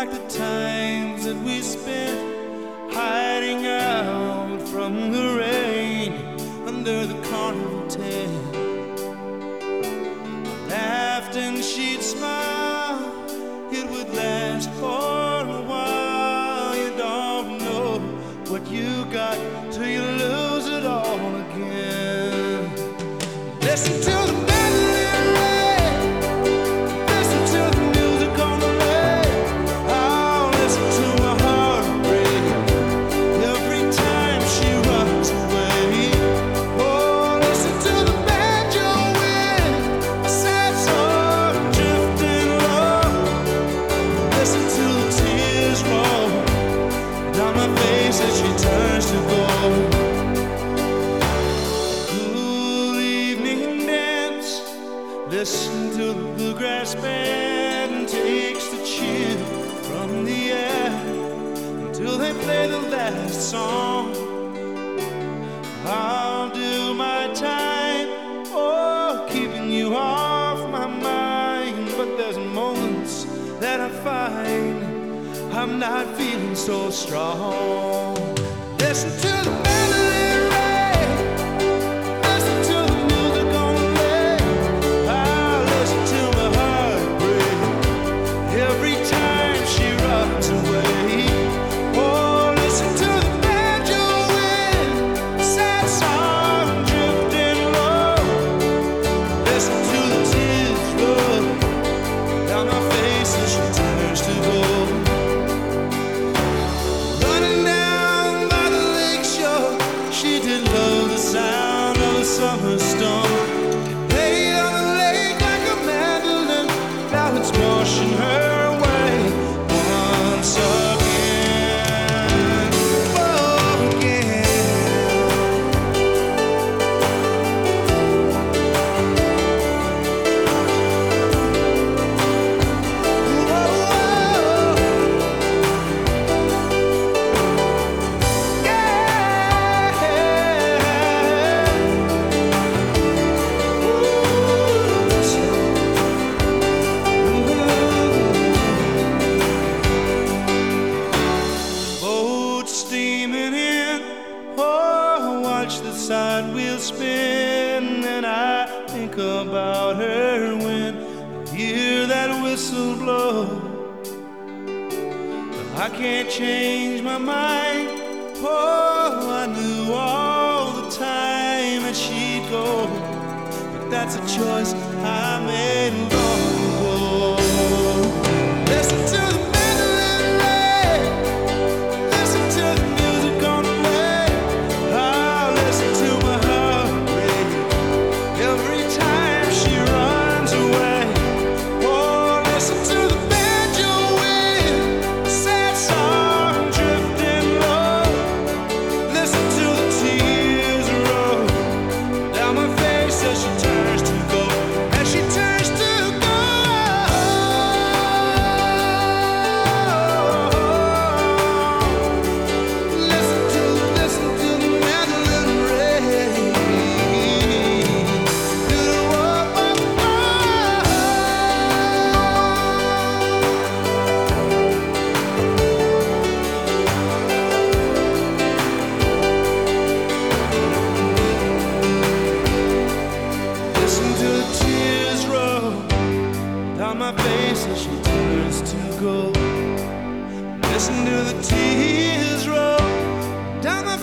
like the times that we spent hiding out from the rain under the carnival tent. I laughed and she'd smile, it would last for a while. You don't know what you got till you lose it all again. Listen to the mandolin rain, listen to the music on the radio. I'll listen to my heart break every time she runs away. Oh, listen to the banjo wind, a sad song drifting low. Listen to the tears roll down my face as she turns to gold. Listen to the bluegrass band takes the chill from the air until they play the last song. I'll do my time, oh, keeping you off my mind. But there's moments that I find I'm not feeling so strong. Listen to the mandolin rain, listen to the music on the every time she runs away. Oh, listen to the banjo wind, sad song drifting low. Listen to the tears roll down my face as she turns to gold. Running down by the lake shore, she did love the sound of the summer storm. Played on the lake like a mandolin, now it's washing her side wheel spin, and I think about her when I hear that whistle blow. But I can't change my mind. Oh, I knew all the time that she'd go, but that's a choice I made long ago. Listen to the mandolin rain, listen to the music on the radio. I'll listen to my heart break every time she runs away. Oh, listen to the banjo wind, a sad song drifting low. Listen to the tears roll down my face as she turns to gold, as she turns to my face as she turns to gold. Listen to the tears roll down my